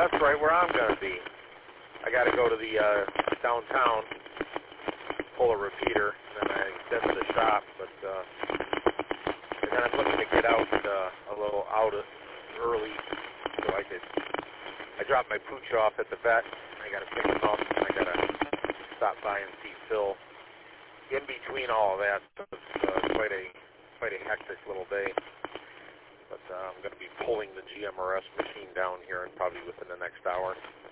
that's right where I'm going to be. I got to go to the downtown, pull a repeater, and then then to the shop. But and then I'm looking to get out a little out early, so I dropped my pooch off at the vet. I got to pick him up. And I got to stop by and see Phil. In between all of that, it's quite a hectic little day. But I'm going to be pulling the GMRS machine down here, and probably within the next hour.